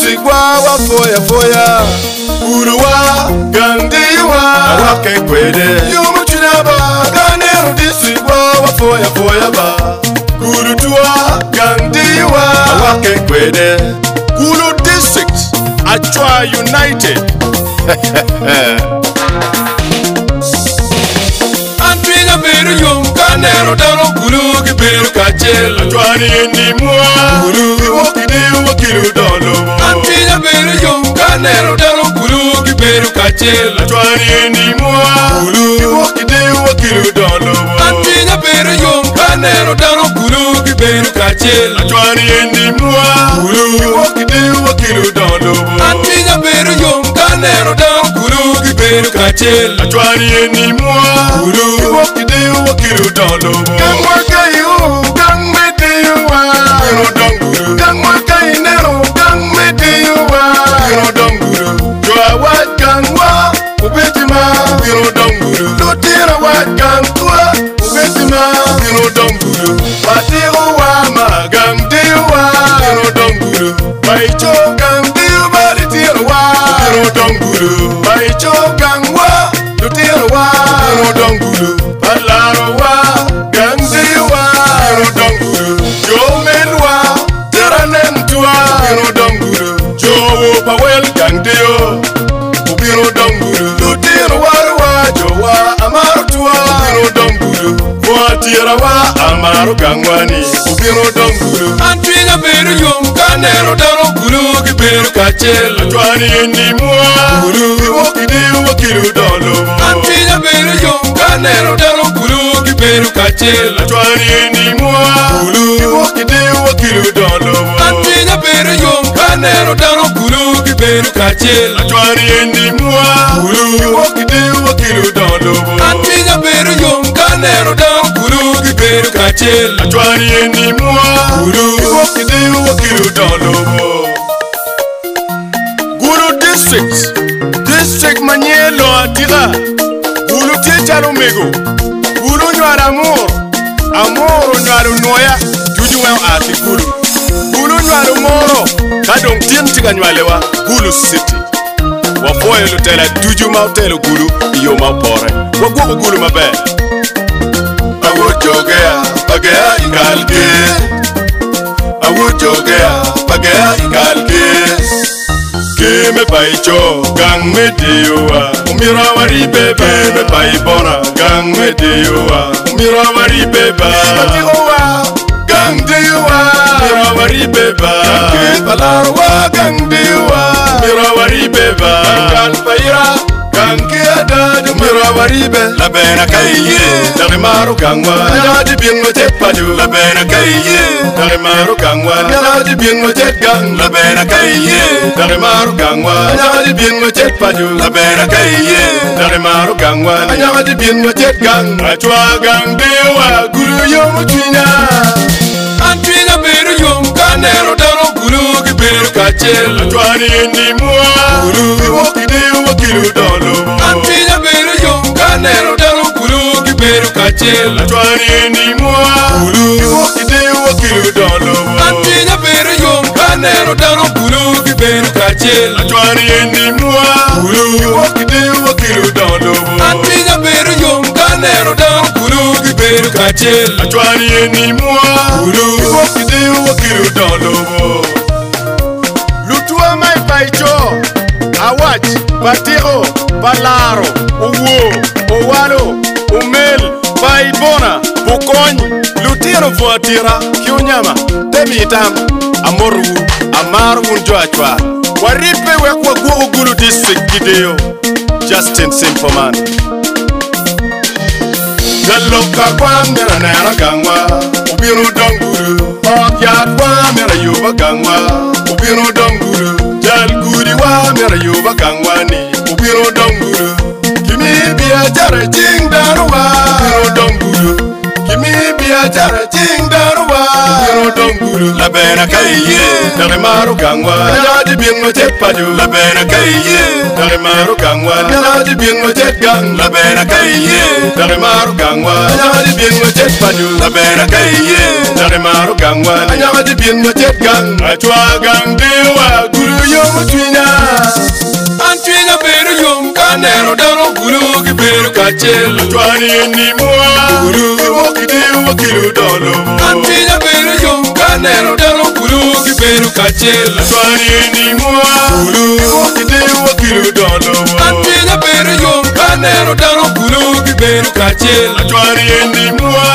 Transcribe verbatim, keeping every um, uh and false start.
district wa wa foya foya Guru wa gandi wa wa ke kwede Yumu chinaba Ganero district wa wa foya foya ba Guru tuwa gandi wa wa ke kwede Guru district Achwa United Antriga beru yum Ganero daro gulu ki beru kachel Achwa ni endi mwa Guru wakidi wakiru dolo Antriga beru yum Ganero daro gulu ki beru kachel Achwa ni endi mwa Guru wakidi wakiru dolo Antriga beru yum Ganero daro gulu ki beru kachel Achwa ni endi mwa Guru wakidi wakiru dolo Antriga beru yum Ganero daro gulu ki beru kachel Achwa ni endi mwa Guru wakidi wakiru dolo Gang waka yu Gang mede yuwa Guru donguru Gang waka inero Gang mede yuwa Guru donguru Jwa wat gang wa Ubetima Guru donguru Lutira wat gang tua Ubetima Guru donguru Patiro wa ma gang diwa Guru donguru Baicho gang diwa Litira wa Guru donguru Baicho gang wa Lutira wa Guru donguru Palaro wa gang diwa Guru donguru Jomelwa Teranem tua Guru donguru Jowo pawel gang dio Guru donguru Lutira wa Jowa amaru tua Guru donguru Tira wa amaru gangwani Guru donguru Antriga beru yum Ganero daro gulu ki beru kachel Achwani endi mwa Guru wakidi wakiru dolo Antriga beru yum Ganero daro gulu ki beru kachel Achwani endi mwa Guru wakidi wakiru dolo Antriga beru yum Ganero daro gulu ki beru kachel Achwani endi mwa Guru wakidi wakiru dolo Antriga beru yum Ganero daro gulu ki beru kachel Achwani endi mwa Guru wakidi wakiru dolo Guru district District Manielo atira Guru tiechalo mego Guru nyara amor Amor nyaro noya Juju weo ati guru Guru nyaro moro Kadong tien tiga nyalewa Guru city Wafoye lutela juju mautelo guru Iyo maupore Wagugu guru mabe Awo jogea Bagea ingalge Awo jogea Bagea ingalge Keme baicho Gang mediowa Umira wari beba Keme baibona Gang mediowa Umira wari beba Mediowa Gang diowa Umira wari beba Keme balarwa Gang diowa Umira wari beba Gang paira Gang kiada Umira wari be Labena kaiye Dari maru gangwa Nyadi bingo tepadu Labena kaiye Dari maru gangwa Nyadi bingo tetgang Labena kaiye Dari maru gangwa Nyadi bingo tepadu Labena kaiye Dari maru gangwa Nyadi bingo tetgang Achwa gang dewa Guru yomu china Antriga beru yum Ganero daro guru ki beru kachel Achwani endi mwa Guru wakidi wakiru dolo Antriga beru yum Ganero daro guru ki beru kachel Achwani endi mwa Guru wakidi wakiru dolo Antriga beru yum Ganero daro guru ki beru kachel Achwani endi mwa Guru wakidi wakiru dolo Antriga beru yum Ganero daro guru ki beru kachel Achwani endi mwa Guru wakidi wakiru dolo Lutua mai baicho Awach, Batiro, Balaro, Uwo, Owalo, Umel, Baibona, Bukony, Lutiro Voatira, Kiunyama, Temitam, Amoru, Amaru Unjoachwa, Waripe Wekwa Guru District Gideo, Justin Simpoman. Jaloka kwa mera nera gangwa, Ubiru donguru, Okya kwa mera yuba gangwa, Ubiru donguru, Jalguri wa mera yuba gangwani, Ubiru donguru, Kimi biya jara jing daruwa, Ubiru donguru, Kimi biya jara jing daruwa, Ubiru donguru. gulu la bena kaiye dare maru gangwa ya di bingo tepaju la bena kaiye dare maru gangwa ya di bingo tetgang la bena kaiye dare maru gangwa ya di bingo tepaju la bena kaiye dare maru gangwa ya di bingo tetgang atwa gang dewa gulu yo mutwina antwina beru yom kanero daro gulu ki beru kachel atwani ni mwa gulu wokidi wokilu dolo antwina beru yom kanero daro gulu ki beru kachel atwani ni mwa gulu wokidi wokilu dolo antwina beru yom kanero daro gulu ki beru kachel atwani ni mwa